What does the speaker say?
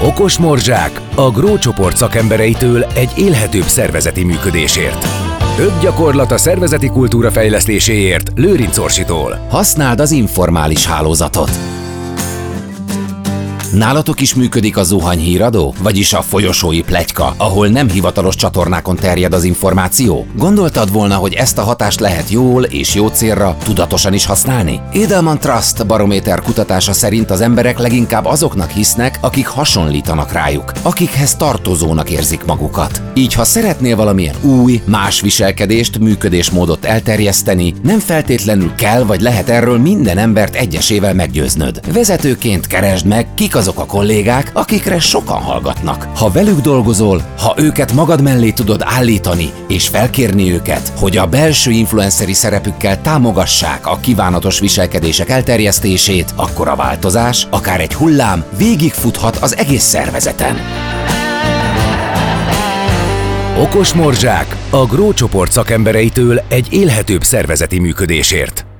Okos morzsák a Grow csoport szakembereitől egy élhetőbb szervezeti működésért. 5 gyakorlat a szervezeti kultúra fejlesztéséért Lőrinc Orsitól. Használd az informális hálózatot. Nálatok is működik a zuhanyhíradó? Vagyis a folyosói pletyka, ahol nem hivatalos csatornákon terjed az információ? Gondoltad volna, hogy ezt a hatást lehet jól és jó célra, tudatosan is használni? Edelman Trust barométer kutatása szerint az emberek leginkább azoknak hisznek, akik hasonlítanak rájuk, akikhez tartozónak érzik magukat. Így, ha szeretnél valamilyen új, más viselkedést, működésmódot elterjeszteni, nem feltétlenül kell vagy lehet erről minden embert egyesével meggyőznöd. Vezetőként keresd meg, kik azok a kollégák, akikre sokan hallgatnak. Ha velük dolgozol, ha őket magad mellé tudod állítani, és felkérni őket, hogy a belső influenceri szerepükkel támogassák a kívánatos viselkedések elterjesztését, akkor a változás, akár egy hullám, végigfuthat az egész szervezeten. Okos morzsák a Grow csoport szakembereitől egy élhetőbb szervezeti működésért.